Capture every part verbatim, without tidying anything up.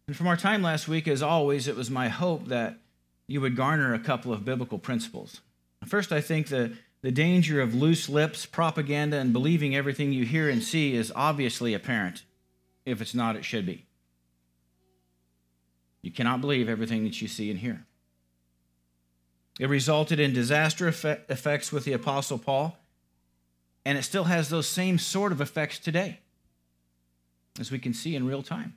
And from our time last week, as always, it was my hope that you would garner a couple of biblical principles. First, I think the, the danger of loose lips, propaganda, and believing everything you hear and see is obviously apparent. If it's not, it should be. You cannot believe everything that you see and hear. It resulted in disaster effect, effects with the Apostle Paul, and it still has those same sort of effects today, as we can see in real time.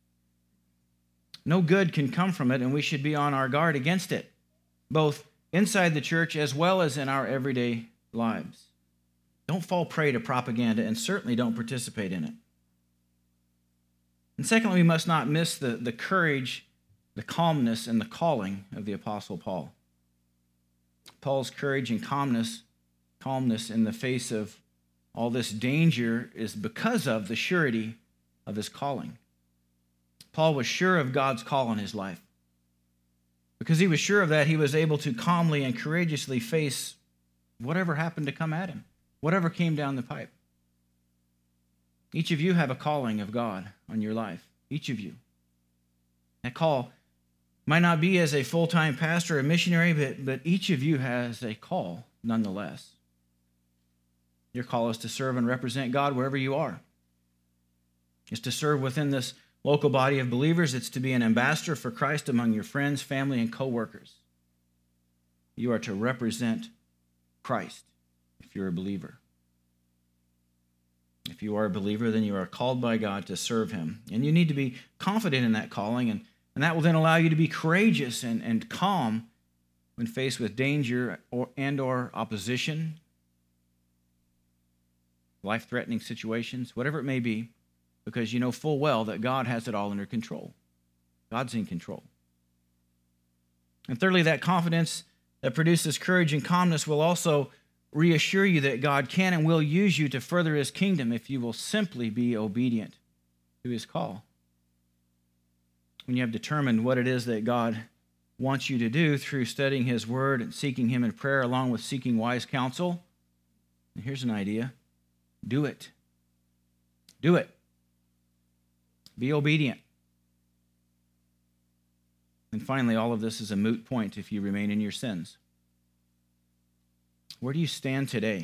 No good can come from it, and we should be on our guard against it, both inside the church as well as in our everyday lives. Don't fall prey to propaganda, and certainly don't participate in it. And secondly, we must not miss the, the courage, the calmness, and the calling of the Apostle Paul. Paul's courage and calmness, calmness in the face of all this danger is because of the surety of his calling. Paul was sure of God's call on his life. Because he was sure of that, he was able to calmly and courageously face whatever happened to come at him, whatever came down the pipe. Each of you have a calling of God on your life, each of you. That call might not be as a full-time pastor or missionary, but, but each of you has a call nonetheless. Your call is to serve and represent God wherever you are. It's to serve within this local body of believers. It's to be an ambassador for Christ among your friends, family, and co-workers. You are to represent Christ if you're a believer. If you are a believer, then you are called by God to serve him. And you need to be confident in that calling, and, and that will then allow you to be courageous and, and calm when faced with danger or, and or opposition, life-threatening situations, whatever it may be, because you know full well that God has it all under control. God's in control. And thirdly, that confidence that produces courage and calmness will also reassure you that God can and will use you to further his kingdom if you will simply be obedient to his call. When you have determined what it is that God wants you to do through studying his word and seeking him in prayer along with seeking wise counsel, and here's an idea: do it. Do it. Be obedient. And finally, all of this is a moot point if you remain in your sins. Where do you stand today?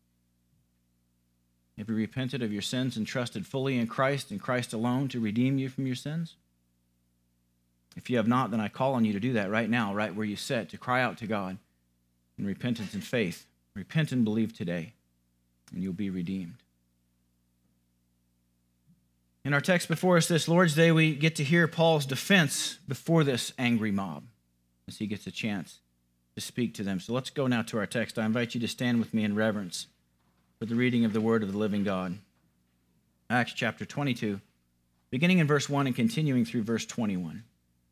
Have you repented of your sins and trusted fully in Christ and Christ alone to redeem you from your sins? If you have not, then I call on you to do that right now, right where you sit, to cry out to God in repentance and faith. Repent and believe today, and you'll be redeemed. In our text before us this Lord's Day, we get to hear Paul's defense before this angry mob as he gets a chance to speak to them. So let's go now to our text. I invite you to stand with me in reverence for the reading of the word of the living God. Acts chapter twenty-two, beginning in verse one and continuing through verse twenty-one.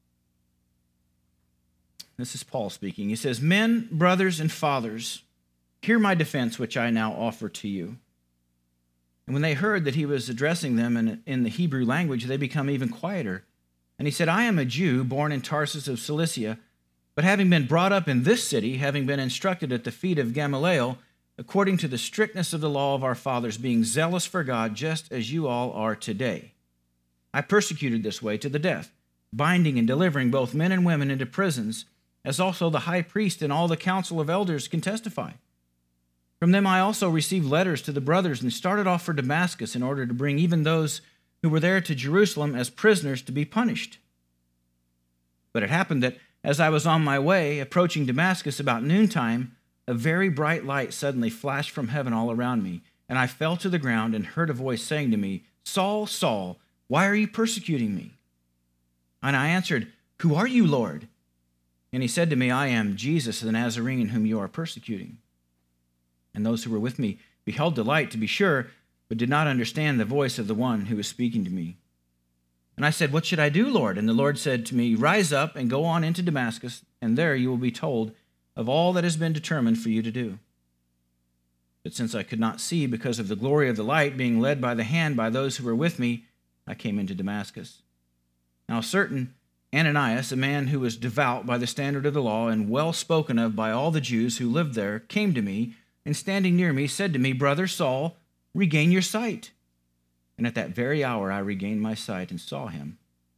This is Paul speaking. He says, "Men, brothers, and fathers, hear my defense which I now offer to you." And when they heard that he was addressing them in, in the Hebrew language, they become even quieter. And he said, "I am a Jew, born in Tarsus of Cilicia, but having been brought up in this city, having been instructed at the feet of Gamaliel, according to the strictness of the law of our fathers, being zealous for God, just as you all are today. I persecuted this way to the death, binding and delivering both men and women into prisons, as also the high priest and all the council of elders can testify. From them I also received letters to the brothers and started off for Damascus in order to bring even those who were there to Jerusalem as prisoners to be punished. But it happened that as I was on my way, approaching Damascus about noontime, a very bright light suddenly flashed from heaven all around me, and I fell to the ground and heard a voice saying to me, 'Saul, Saul, why are you persecuting me?' And I answered, 'Who are you, Lord?' And he said to me, 'I am Jesus the Nazarene whom you are persecuting.' And those who were with me beheld the light, to be sure, but did not understand the voice of the one who was speaking to me. And I said, 'What should I do, Lord?' And the Lord said to me, 'Rise up and go on into Damascus, and there you will be told of all that has been determined for you to do.' But since I could not see because of the glory of the light, being led by the hand by those who were with me, I came into Damascus. Now certain Ananias, a man who was devout by the standard of the law and well spoken of by all the Jews who lived there, came to me, and standing near me said to me, 'Brother Saul, regain your sight.' And at that very hour I regained my sight and saw him.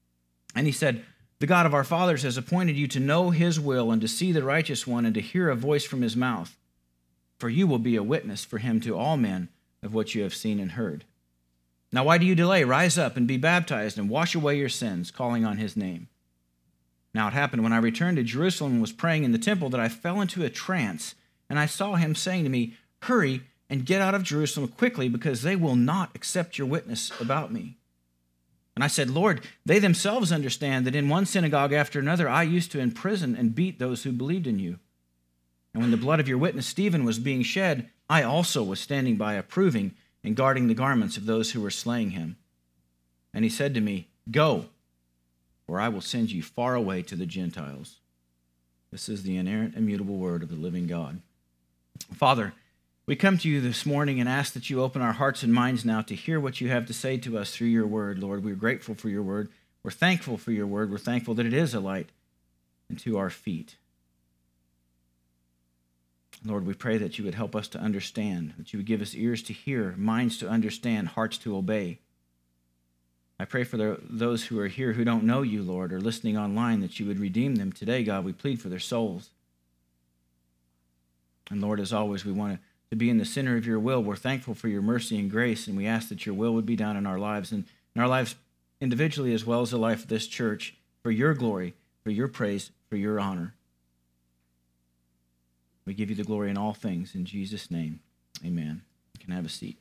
And he said, the God of our fathers has appointed you to know his will and to see the righteous one and to hear a voice from his mouth. For you will be a witness for him to all men of what you have seen and heard. Now why do you delay? Rise up and be baptized and wash away your sins, calling on his name. Now it happened when I returned to Jerusalem and was praying in the temple that I fell into a trance, and I saw him saying to me, hurry and get out of Jerusalem quickly, because they will not accept your witness about me. And I said, Lord, they themselves understand that in one synagogue after another I used to imprison and beat those who believed in you. And when the blood of your witness Stephen was being shed, I also was standing by approving and guarding the garments of those who were slaying him. And he said to me, go, or I will send you far away to the Gentiles. This is the inerrant, immutable word of the living God. Father, we come to you this morning and ask that you open our hearts and minds now to hear what you have to say to us through your word, Lord. We're grateful for your word. We're thankful for your word. We're thankful that it is a light unto our feet. Lord, we pray that you would help us to understand, that you would give us ears to hear, minds to understand, hearts to obey. I pray for the, those who are here who don't know you, Lord, or listening online, that you would redeem them today, God. We plead for their souls. And Lord, as always, we want to be in the center of your will. We're thankful for your mercy and grace, and we ask that your will would be done in our lives, and in our lives individually as well as the life of this church, for your glory, for your praise, for your honor. We give you the glory in all things. In Jesus' name, amen. You can have a seat.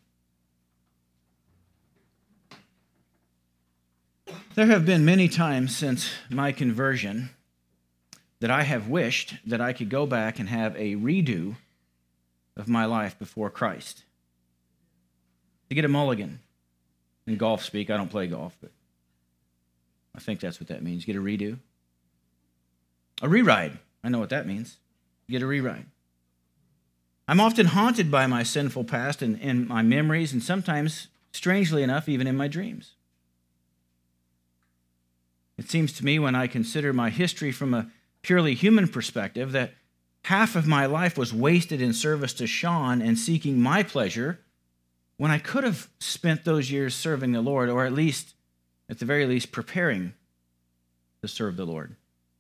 There have been many times since my conversion that I have wished that I could go back and have a redo of my life before Christ. To get a mulligan. In golf speak, I don't play golf, but I think that's what that means. Get a redo. A reride. I know what that means. Get a reride. I'm often haunted by my sinful past and, and my memories, and sometimes, strangely enough, even in my dreams. It seems to me, when I consider my history from a purely human perspective, that half of my life was wasted in service to Sean and seeking my pleasure, when I could have spent those years serving the Lord, or at least, at the very least, preparing to serve the Lord.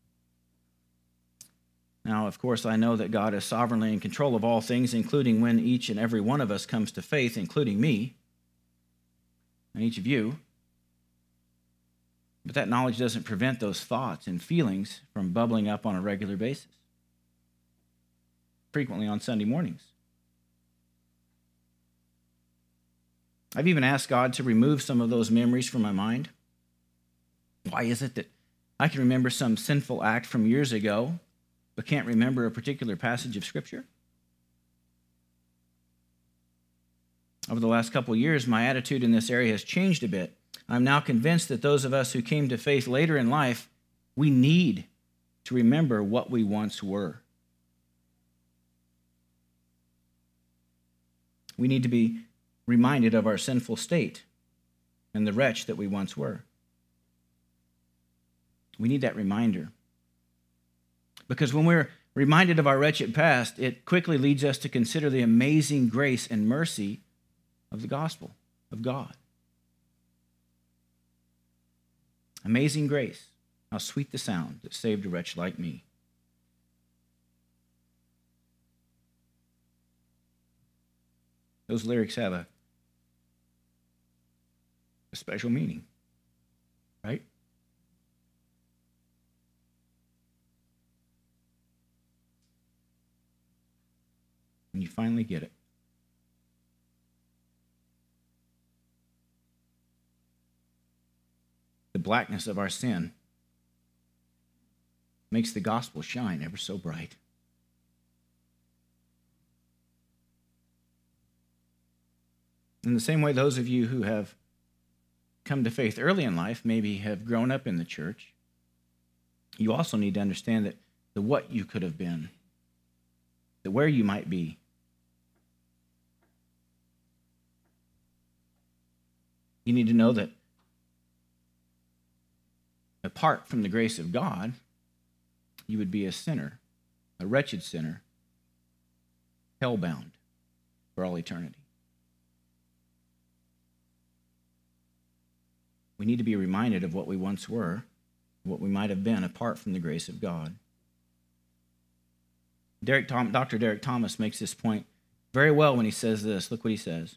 Now, of course, I know that God is sovereignly in control of all things, including when each and every one of us comes to faith, including me and each of you. But that knowledge doesn't prevent those thoughts and feelings from bubbling up on a regular basis, frequently on Sunday mornings. I've even asked God to remove some of those memories from my mind. Why is it that I can remember some sinful act from years ago, but can't remember a particular passage of Scripture? Over the last couple of years, my attitude in this area has changed a bit. I'm now convinced that those of us who came to faith later in life, we need to remember what we once were. We need to be reminded of our sinful state and the wretch that we once were. We need that reminder. Because when we're reminded of our wretched past, it quickly leads us to consider the amazing grace and mercy of the gospel of God. Amazing grace, how sweet the sound that saved a wretch like me. Those lyrics have a, a special meaning, right? When you finally get it. The blackness of our sin makes the gospel shine ever so bright. In the same way, those of you who have come to faith early in life, maybe have grown up in the church, you also need to understand that the what you could have been, the where you might be. You need to know that apart from the grace of God, you would be a sinner, a wretched sinner, hell-bound for all eternity. We need to be reminded of what we once were what we might have been apart from the grace of God. Derek Tom, Doctor Derek Thomas makes this point very well when he says this. Look what he says.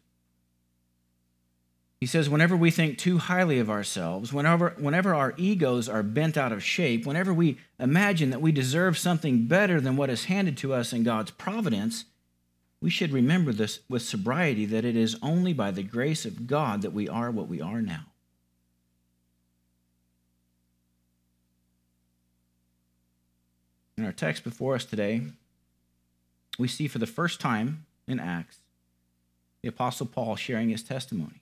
He says, whenever we think too highly of ourselves, whenever, whenever our egos are bent out of shape, whenever we imagine that we deserve something better than what is handed to us in God's providence, we should remember this with sobriety, that it is only by the grace of God that we are what we are now. In our text before us today, we see for the first time in Acts the Apostle Paul sharing his testimony.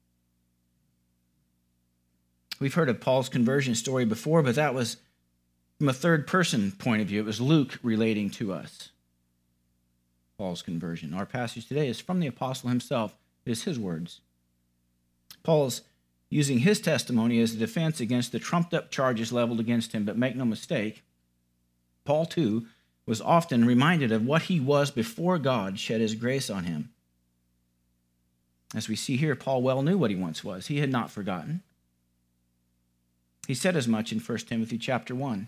We've heard of Paul's conversion story before, but that was from a third-person point of view. It was Luke relating to us Paul's conversion. Our passage today is from the apostle himself. It is his words. Paul's using his testimony as a defense against the trumped-up charges leveled against him, but make no mistake, Paul, too, was often reminded of what he was before God shed his grace on him. As we see here, Paul well knew what he once was. He had not forgotten. He said as much in First Timothy chapter one.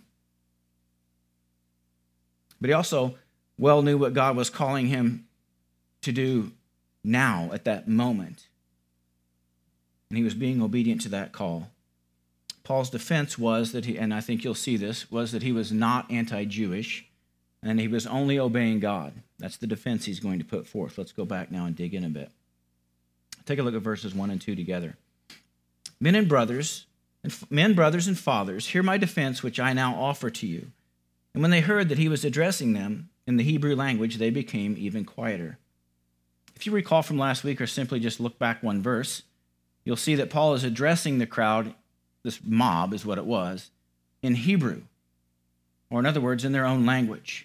But he also well knew what God was calling him to do now at that moment. And he was being obedient to that call. Paul's defense was that he, and I think you'll see this, was that he was not anti-Jewish and he was only obeying God. That's the defense he's going to put forth. Let's go back now and dig in a bit. Take a look at verses one and two together. Men and brothers, and men, brothers, and fathers, hear my defense which I now offer to you. And when they heard that he was addressing them in the Hebrew language, they became even quieter. If you recall from last week, or simply just look back one verse, you'll see that Paul is addressing the crowd, this mob is what it was, in Hebrew, or in other words, in their own language.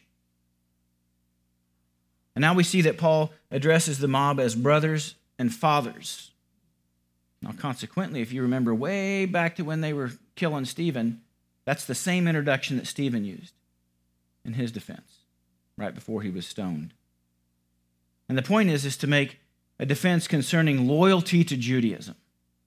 And now we see that Paul addresses the mob as brothers and fathers. Now, consequently, if you remember way back to when they were killing Stephen, that's the same introduction that Stephen used in his defense, right before he was stoned. And the point is, is to make a defense concerning loyalty to Judaism.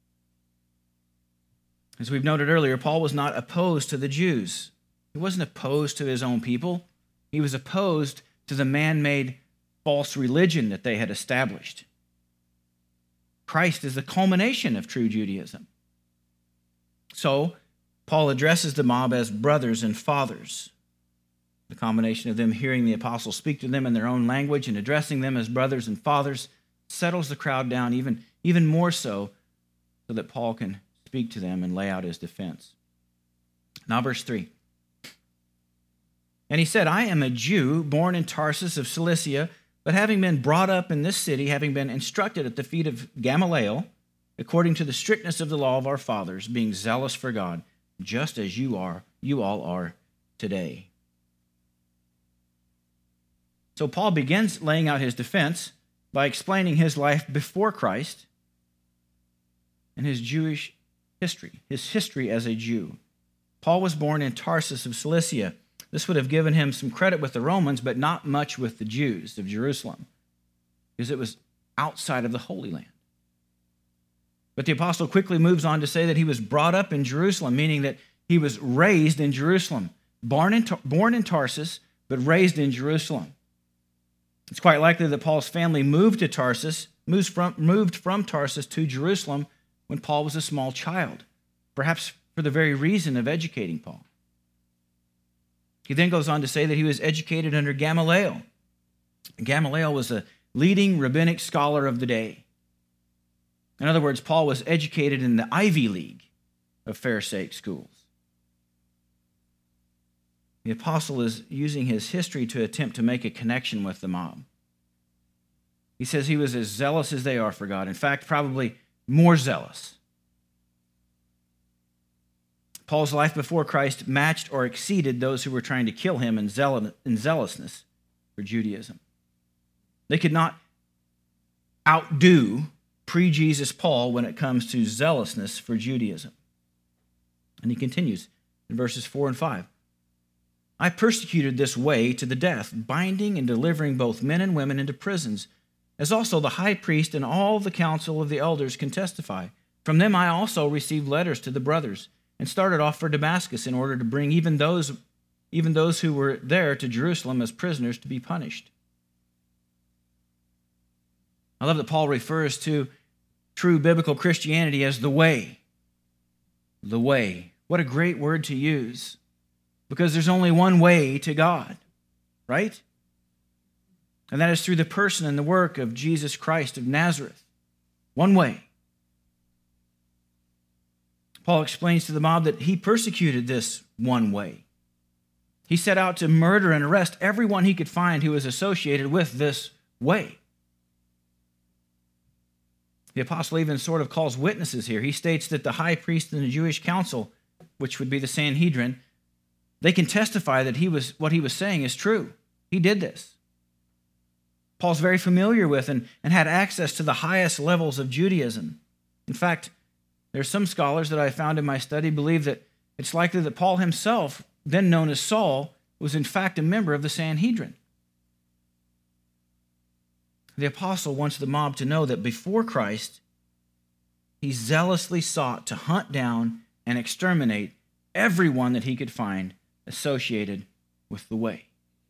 As we've noted earlier, Paul was not opposed to the Jews. He wasn't opposed to his own people. He was opposed to the man-made false religion that they had established. Christ is the culmination of true Judaism. So, Paul addresses the mob as brothers and fathers. The combination of them hearing the apostle speak to them in their own language and addressing them as brothers and fathers settles the crowd down even, even more so, so that Paul can speak to them and lay out his defense. Now, verse three. And he said, I am a Jew born in Tarsus of Cilicia, but having been brought up in this city, having been instructed at the feet of Gamaliel, according to the strictness of the law of our fathers, being zealous for God, just as you are, you all are today. So Paul begins laying out his defense by explaining his life before Christ and his Jewish history, his history as a Jew. Paul was born in Tarsus of Cilicia. This would have given him some credit with the Romans, but not much with the Jews of Jerusalem, because it was outside of the Holy Land. But the apostle quickly moves on to say that he was brought up in Jerusalem, meaning that he was raised in Jerusalem, born in, born in Tarsus, but raised in Jerusalem. It's quite likely that Paul's family moved to Tarsus, moved from, moved from Tarsus to Jerusalem when Paul was a small child, perhaps for the very reason of educating Paul. He then goes on to say that he was educated under Gamaliel. Gamaliel was a leading rabbinic scholar of the day. In other words, Paul was educated in the Ivy League of Pharisaic schools. The apostle is using his history to attempt to make a connection with the mob. He says he was as zealous as they are for God. In fact, probably more zealous. Paul's life before Christ matched or exceeded those who were trying to kill him in, zeal- in zealousness for Judaism. They could not outdo pre-Jesus Paul when it comes to zealousness for Judaism. And he continues in verses four and five. I persecuted this way to the death, binding and delivering both men and women into prisons, as also the high priest and all the council of the elders can testify. From them I also received letters to the brothers, and started off for Damascus in order to bring even those, even those who were there to Jerusalem as prisoners to be punished. I love that Paul refers to true biblical Christianity as the way. The way. What a great word to use, because there's only one way to God, right? And that is through the person and the work of Jesus Christ of Nazareth. One way. Paul explains to the mob that he persecuted this one way. He set out to murder and arrest everyone he could find who was associated with this way. The apostle even sort of calls witnesses here. He states that the high priest and the Jewish council, which would be the Sanhedrin, they can testify that he was what he was saying is true. He did this. Paul's very familiar with and, and had access to the highest levels of Judaism. In fact, there's some scholars that I found in my study believe that it's likely that Paul himself, then known as Saul, was in fact a member of the Sanhedrin. The apostle wants the mob to know that before Christ, he zealously sought to hunt down and exterminate everyone that he could find associated with the way.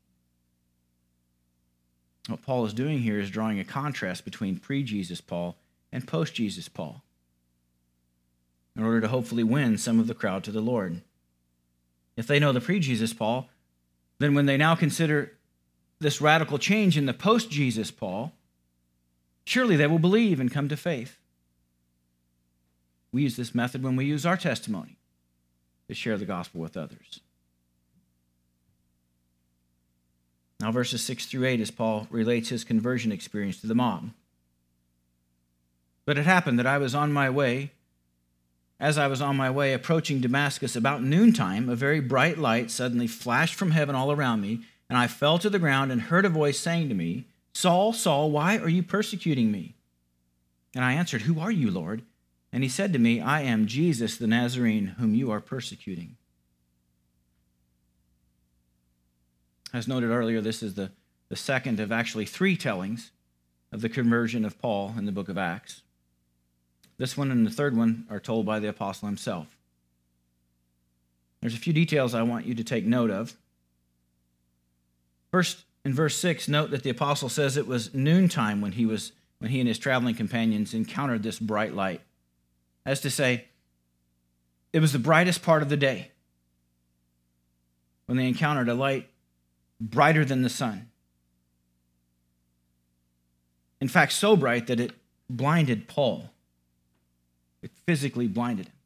What Paul is doing here is drawing a contrast between pre-Jesus Paul and post-Jesus Paul in order to hopefully win some of the crowd to the Lord. If they know the pre-Jesus Paul, then when they now consider this radical change in the post-Jesus Paul, surely they will believe and come to faith. We use this method when we use our testimony to share the gospel with others. Now, verses six through eight, as Paul relates his conversion experience to the mob. But it happened that I was on my way, as I was on my way approaching Damascus about noontime, a very bright light suddenly flashed from heaven all around me, and I fell to the ground and heard a voice saying to me, Saul, Saul, why are you persecuting me? And I answered, Who are you, Lord? And he said to me, I am Jesus the Nazarene, whom you are persecuting. As noted earlier, this is the, the second of actually three tellings of the conversion of Paul in the book of Acts. This one and the third one are told by the apostle himself. There's a few details I want you to take note of. First, in verse six, note that the apostle says it was noontime when he was when he and his traveling companions encountered this bright light. As to say, it was the brightest part of the day when they encountered a light brighter than the sun. In fact, so bright that it blinded Paul. It physically blinded him.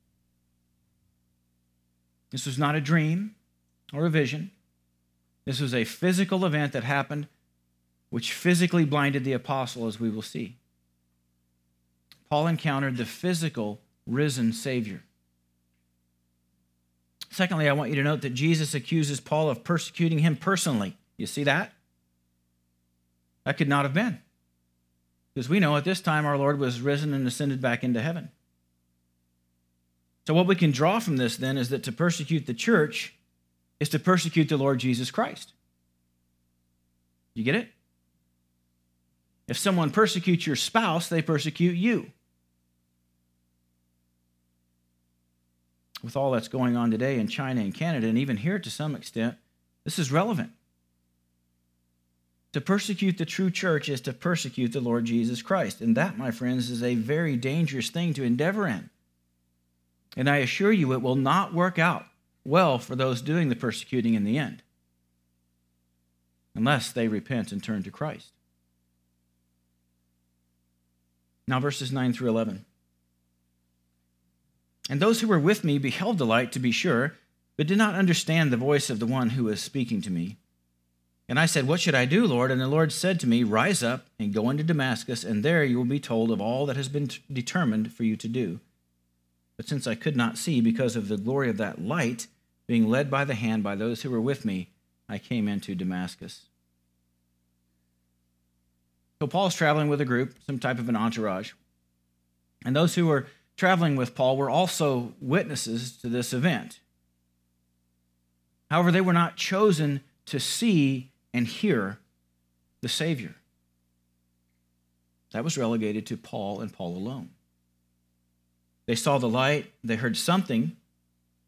This was not a dream or a vision. This was a physical event that happened which physically blinded the apostle, as we will see. Paul encountered the physical risen Savior. Secondly, I want you to note that Jesus accuses Paul of persecuting him personally. You see that? That could not have been. Because we know at this time our Lord was risen and ascended back into heaven. So what we can draw from this then is that to persecute the church is to persecute the Lord Jesus Christ. You get it? If someone persecutes your spouse, they persecute you. With all that's going on today in China and Canada, and even here to some extent, this is relevant. To persecute the true church is to persecute the Lord Jesus Christ. And that, my friends, is a very dangerous thing to endeavor in. And I assure you, it will not work out well for those doing the persecuting in the end, unless they repent and turn to Christ. Now, verses nine through eleven. And those who were with me beheld the light, to be sure, but did not understand the voice of the one who was speaking to me. And I said, What should I do, Lord? And the Lord said to me, Rise up and go into Damascus, and there you will be told of all that has been t- determined for you to do. But since I could not see because of the glory of that light, being led by the hand by those who were with me, I came into Damascus. So Paul's traveling with a group, some type of an entourage. And those who were traveling with Paul were also witnesses to this event. However, they were not chosen to see and hear the Savior. That was relegated to Paul and Paul alone. They saw the light, they heard something,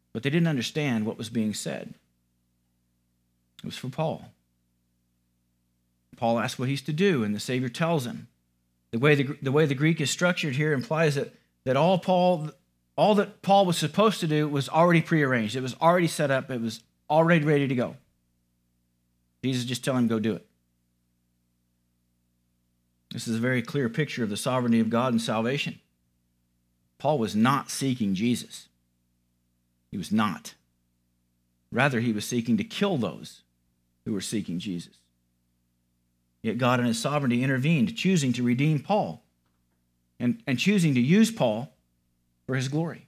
but they didn't understand what was being said. It was for Paul. Paul asks what he's to do, and the Savior tells him. The way the, the way the Greek is structured here implies that, that all Paul all that Paul was supposed to do was already prearranged. It was already set up. It was already ready to go. Jesus just telling him, go do it. This is a very clear picture of the sovereignty of God and salvation. Paul was not seeking Jesus. He was not. Rather, he was seeking to kill those who were seeking Jesus. Yet God in his sovereignty intervened, choosing to redeem Paul and, and choosing to use Paul for his glory.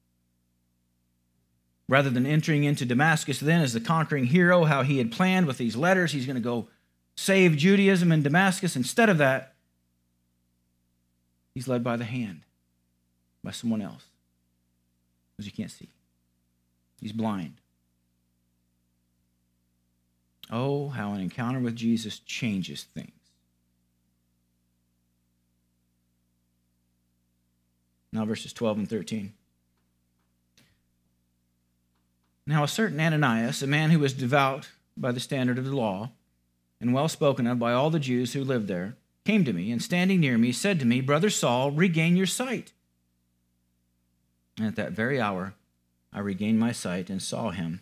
Rather than entering into Damascus then as the conquering hero, how he had planned with these letters, he's going to go save Judaism in Damascus. Instead of that, he's led by the hand, by someone else, because he can't see. He's blind. Oh, how an encounter with Jesus changes things. Now verses twelve and thirteen. Now a certain Ananias, a man who was devout by the standard of the law, and well spoken of by all the Jews who lived there, came to me, and standing near me said to me, Brother Saul, regain your sight. And at that very hour I regained my sight and saw him.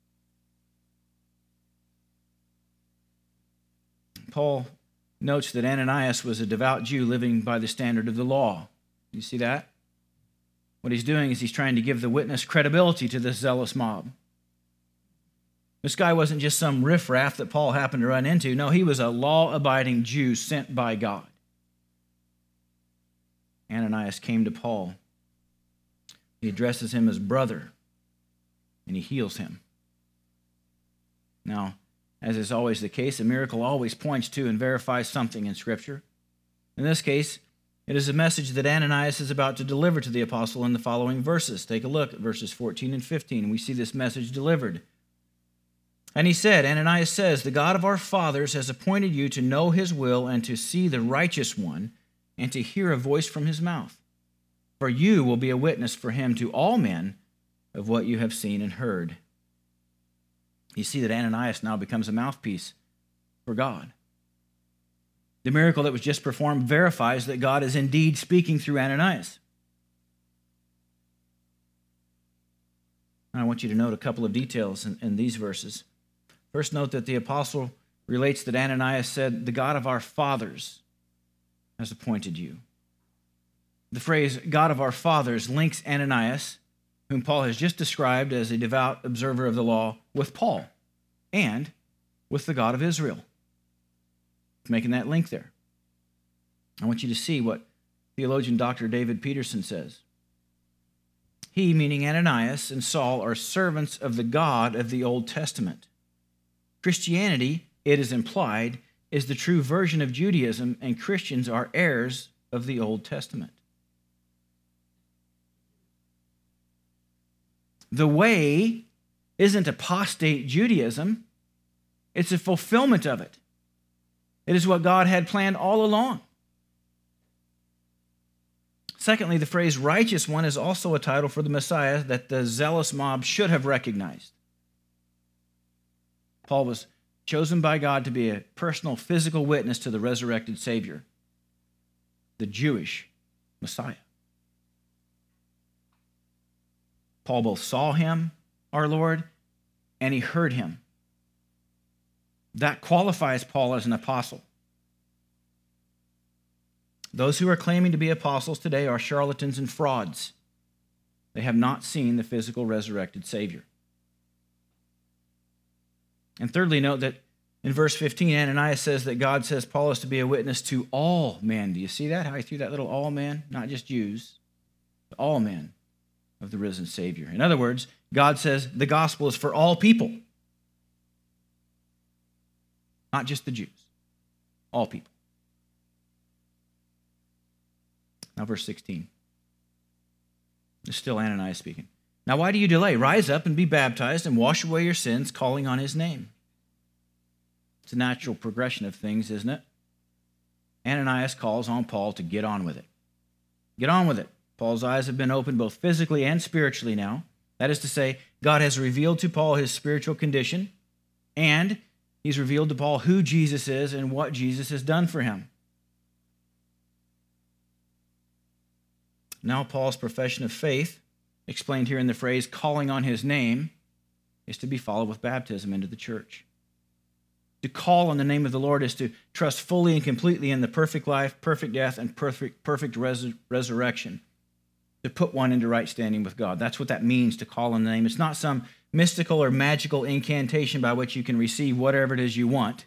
Paul notes that Ananias was a devout Jew living by the standard of the law. You see that? What he's doing is he's trying to give the witness credibility to this zealous mob. This guy wasn't just some riffraff that Paul happened to run into. No, he was a law-abiding Jew sent by God. Ananias came to Paul. He addresses him as brother, and he heals him. Now, as is always the case, a miracle always points to and verifies something in Scripture. In this case, it is a message that Ananias is about to deliver to the apostle in the following verses. Take a look at verses fourteen and fifteen. We see this message delivered. And he said, Ananias says, the God of our fathers has appointed you to know his will and to see the righteous one and to hear a voice from his mouth. For you will be a witness for him to all men of what you have seen and heard. You see that Ananias now becomes a mouthpiece for God. The miracle that was just performed verifies that God is indeed speaking through Ananias. I want you to note a couple of details in, in these verses. First, note that the apostle relates that Ananias said, the God of our fathers has appointed you. The phrase, God of our fathers, links Ananias, whom Paul has just described as a devout observer of the law, with Paul and with the God of Israel. Making that link there. I want you to see what theologian Doctor David Peterson says. He, meaning Ananias and Saul, are servants of the God of the Old Testament. Christianity, it is implied, is the true version of Judaism, and Christians are heirs of the Old Testament. The way isn't apostate Judaism, it's a fulfillment of it. It is what God had planned all along. Secondly, the phrase righteous one is also a title for the Messiah that the zealous mob should have recognized. Paul was chosen by God to be a personal physical witness to the resurrected Savior, the Jewish Messiah. Paul both saw him, our Lord, and he heard him. That qualifies Paul as an apostle. Those who are claiming to be apostles today are charlatans and frauds. They have not seen the physical resurrected Savior. And thirdly, note that in verse fifteen, Ananias says that God says Paul is to be a witness to all men. Do you see that? How he threw that little all men? Not just Jews, but all men of the risen Savior. In other words, God says the gospel is for all people. Not just the Jews, all people. Now verse sixteen. It's still Ananias speaking. Now why do you delay? Rise up and be baptized and wash away your sins, calling on his name. It's a natural progression of things, isn't it? Ananias calls on Paul to get on with it. Get on with it. Paul's eyes have been opened both physically and spiritually now. That is to say, God has revealed to Paul his spiritual condition, and he's revealed to Paul who Jesus is and what Jesus has done for him. Now, Paul's profession of faith, explained here in the phrase, calling on his name, is to be followed with baptism into the church. To call on the name of the Lord is to trust fully and completely in the perfect life, perfect death, and perfect, perfect res- resurrection. To put one into right standing with God. That's what that means, to call on the name. It's not some mystical or magical incantation by which you can receive whatever it is you want.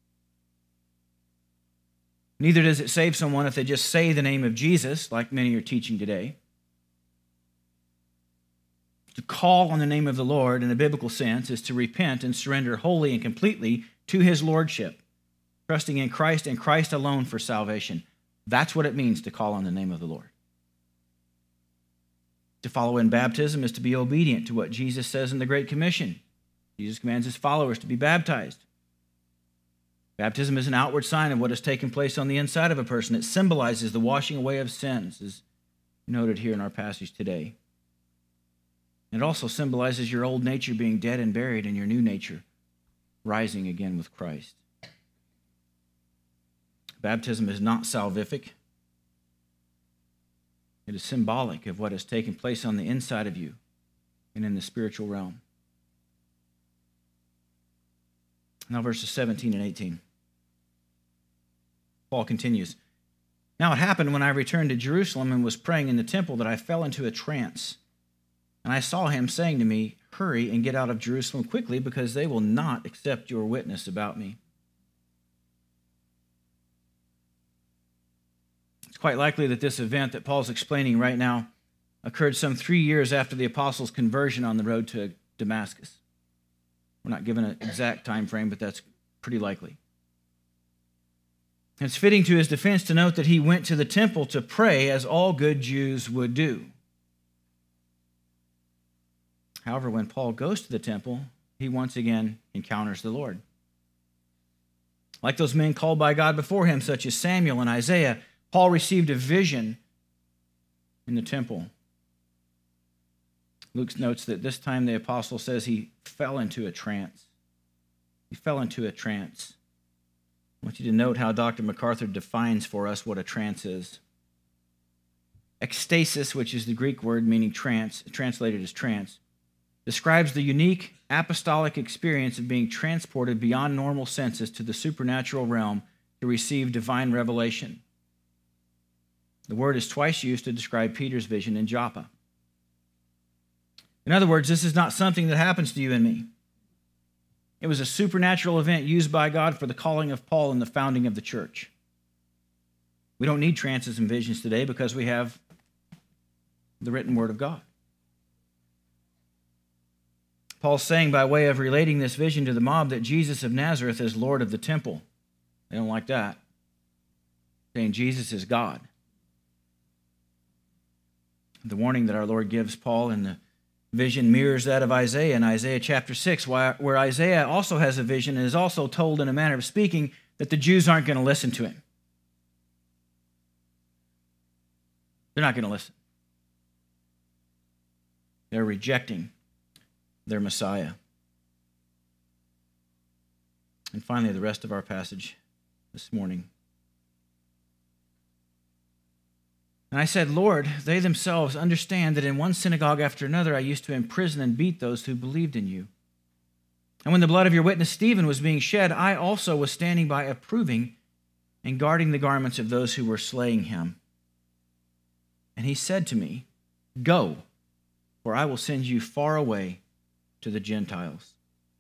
Neither does it save someone if they just say the name of Jesus, like many are teaching today. To call on the name of the Lord in a biblical sense is to repent and surrender wholly and completely to his lordship, trusting in Christ and Christ alone for salvation. That's what it means to call on the name of the Lord. To follow in baptism is to be obedient to what Jesus says in the Great Commission. Jesus commands his followers to be baptized. Baptism is an outward sign of what has taken place on the inside of a person. It symbolizes the washing away of sins, as noted here in our passage today. It also symbolizes your old nature being dead and buried and your new nature rising again with Christ. Baptism is not salvific. It is symbolic of what has taken place on the inside of you and in the spiritual realm. Now verses seventeen and eighteen. Paul continues, "Now it happened when I returned to Jerusalem and was praying in the temple that I fell into a trance. And I saw him saying to me, 'Hurry and get out of Jerusalem quickly, because they will not accept your witness about me.'" It's quite likely that this event that Paul's explaining right now occurred some three years after the apostles' conversion on the road to Damascus. We're not given an exact time frame, but that's pretty likely. It's fitting to his defense to note that he went to the temple to pray, as all good Jews would do. However, when Paul goes to the temple, he once again encounters the Lord. Like those men called by God before him, such as Samuel and Isaiah, Paul received a vision in the temple. Luke notes that this time the apostle says he fell into a trance. He fell into a trance. I want you to note how Doctor MacArthur defines for us what a trance is. Ecstasis, which is the Greek word meaning trance, translated as trance, describes the unique apostolic experience of being transported beyond normal senses to the supernatural realm to receive divine revelation. The word is twice used to describe Peter's vision in Joppa. In other words, this is not something that happens to you and me. It was a supernatural event used by God for the calling of Paul and the founding of the church. We don't need trances and visions today because we have the written word of God. Paul's saying, by way of relating this vision to the mob, that Jesus of Nazareth is Lord of the temple. They don't like that. Saying Jesus is God. The warning that our Lord gives Paul in the vision mirrors that of Isaiah in Isaiah chapter six, where Isaiah also has a vision and is also told in a manner of speaking that the Jews aren't going to listen to him. They're not going to listen. They're rejecting their Messiah. And finally, the rest of our passage this morning. And I said, "Lord, they themselves understand that in one synagogue after another I used to imprison and beat those who believed in you. And when the blood of your witness Stephen was being shed, I also was standing by approving and guarding the garments of those who were slaying him. And he said to me, 'Go, for I will send you far away to the Gentiles.'"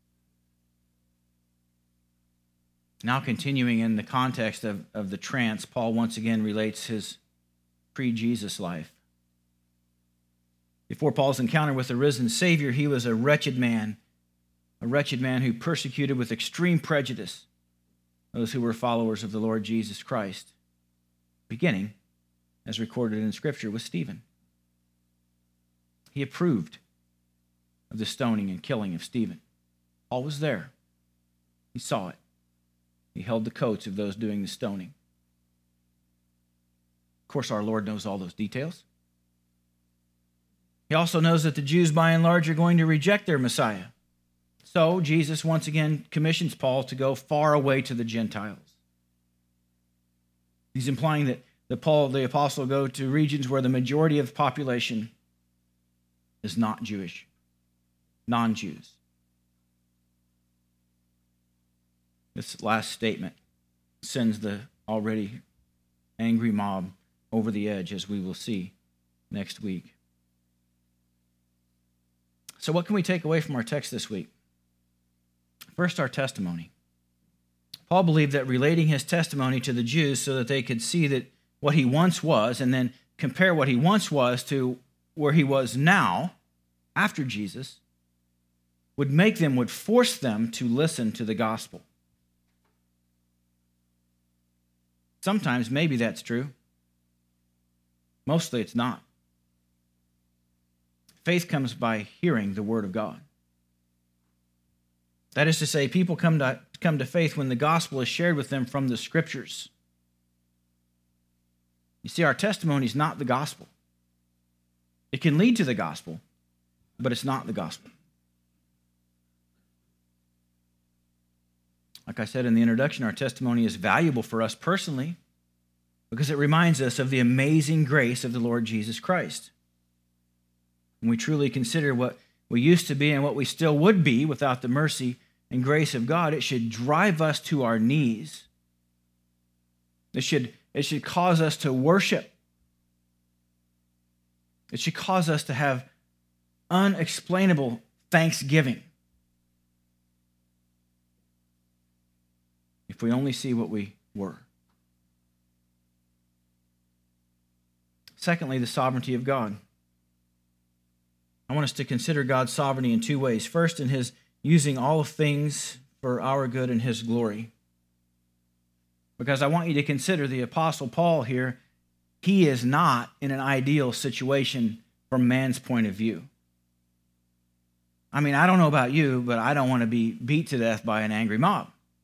Now continuing in the context of, of the trance, Paul once again relates his pre-Jesus life. Before Paul's encounter with the risen Savior, he was a wretched man, a wretched man who persecuted with extreme prejudice those who were followers of the Lord Jesus Christ, beginning, as recorded in Scripture, with Stephen. He approved of the stoning and killing of Stephen. Paul was there. He saw it. He held the coats of those doing the stoning. Of course, our Lord knows all those details. He also knows that the Jews, by and large, are going to reject their Messiah. So Jesus once again commissions Paul to go far away to the Gentiles. He's implying that, that Paul, the apostle, go to regions where the majority of the population is not Jewish, non-Jews. This last statement sends the already angry mob over the edge, as we will see next week. So what can we take away from our text this week? First, our testimony. Paul believed that relating his testimony to the Jews so that they could see that what he once was and then compare what he once was to where he was now after Jesus would make them, would force them to listen to the gospel. Sometimes maybe that's true. Mostly it's not. Faith comes by hearing the word of God. That is to say, people come to, come to faith when the gospel is shared with them from the scriptures. You see, our testimony is not the gospel. It can lead to the gospel, but it's not the gospel. Like I said in the introduction, our testimony is valuable for us personally because it reminds us of the amazing grace of the Lord Jesus Christ. When we truly consider what we used to be and what we still would be without the mercy and grace of God, it should drive us to our knees. It should, it should cause us to worship. It should cause us to have unexplainable thanksgiving. If we only see what we were. Secondly, the sovereignty of God. I want us to consider God's sovereignty in two ways. First, in his using all things for our good and his glory. Because I want you to consider the Apostle Paul here. He is not in an ideal situation from man's point of view. I mean, I don't know about you, but I don't want to be beat to death by an angry mob.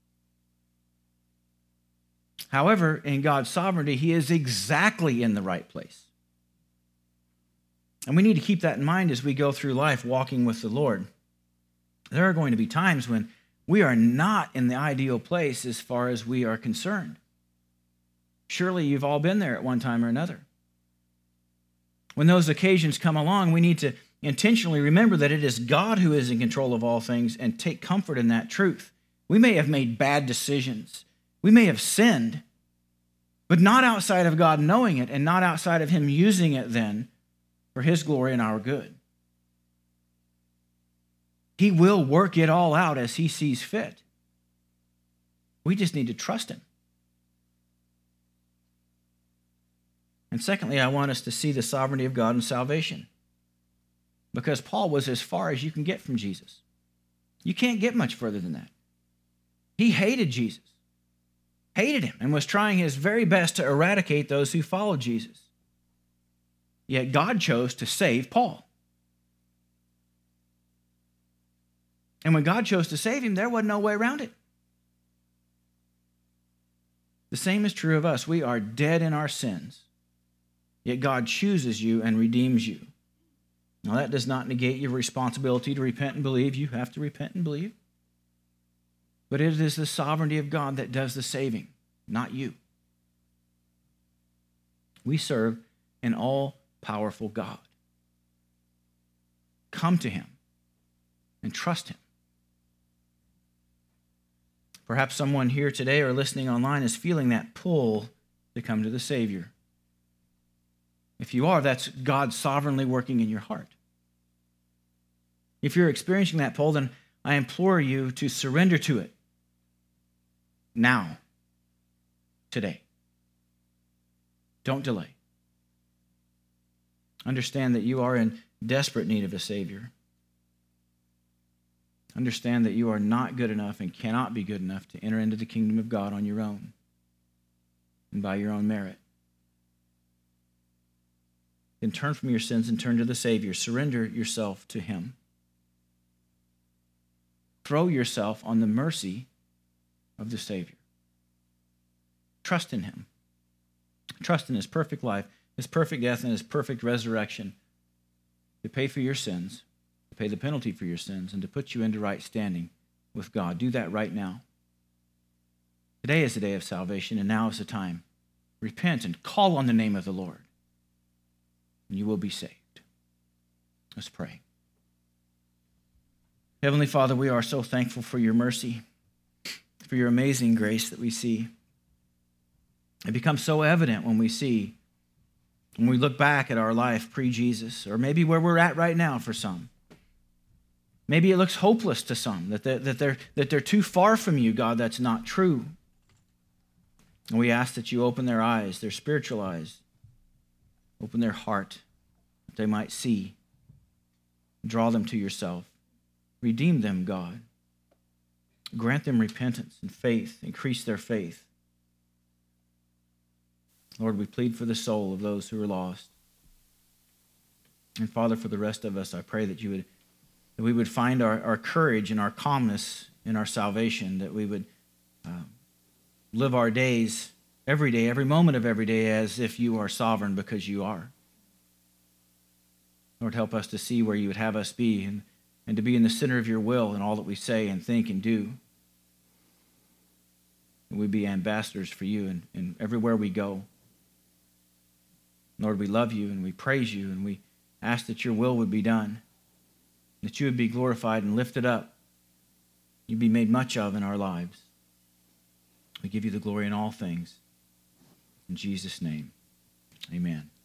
However, in God's sovereignty, he is exactly in the right place. And we need to keep that in mind as we go through life walking with the Lord. There are going to be times when we are not in the ideal place as far as we are concerned. Surely you've all been there at one time or another. When those occasions come along, we need to intentionally remember that it is God who is in control of all things and take comfort in that truth. We may have made bad decisions. We may have sinned, but not outside of God knowing it and not outside of him using it then for his glory and our good. He will work it all out as he sees fit. We just need to trust him. And secondly, I want us to see the sovereignty of God in salvation. Because Paul was as far as you can get from Jesus. You can't get much further than that. He hated Jesus. Hated him and was trying his very best to eradicate those who followed Jesus. Yet God chose to save Paul. And when God chose to save him, there wasn't no way around it. The same is true of us. We are dead in our sins, yet God chooses you and redeems you. Now, that does not negate your responsibility to repent and believe. You have to repent and believe. But it is the sovereignty of God that does the saving, not you. We serve an all-powerful God. Come to him and trust him. Perhaps someone here today or listening online is feeling that pull to come to the Savior. If you are, that's God sovereignly working in your heart. If you're experiencing that pull, then I implore you to surrender to it now, today. Don't delay. Understand that you are in desperate need of a Savior. Understand that you are not good enough and cannot be good enough to enter into the kingdom of God on your own and by your own merit. Then turn from your sins and turn to the Savior. Surrender yourself to him. Throw yourself on the mercy of the Savior. Trust in him. Trust in his perfect life, his perfect death, and his perfect resurrection to pay for your sins, to pay the penalty for your sins, and to put you into right standing with God. Do that right now. Today is the day of salvation, and now is the time. Repent and call on the name of the Lord, and you will be saved. Let's pray. Heavenly Father, we are so thankful for your mercy, for your amazing grace that we see. It becomes so evident when we see, when we look back at our life pre-Jesus, or maybe where we're at right now for some. Maybe it looks hopeless to some, that they're, that they're, that they're too far from you, God. That's not true. And we ask that you open their eyes, their spiritual eyes, open their heart, that they might see. Draw them to yourself. Redeem them, God. Grant them repentance and faith. Increase their faith. Lord, we plead for the soul of those who are lost. And Father, for the rest of us, I pray that you would, that we would find our, our courage and our calmness in our salvation, that we would uh, live our days, every day, every moment of every day, as if you are sovereign, because you are. Lord, help us to see where you would have us be, and, and to be in the center of your will in all that we say and think and do. And we'd be ambassadors for you and, and everywhere we go. Lord, we love you and we praise you, and we ask that your will would be done, that you would be glorified and lifted up, you'd be made much of in our lives. We give you the glory in all things. In Jesus' name, amen.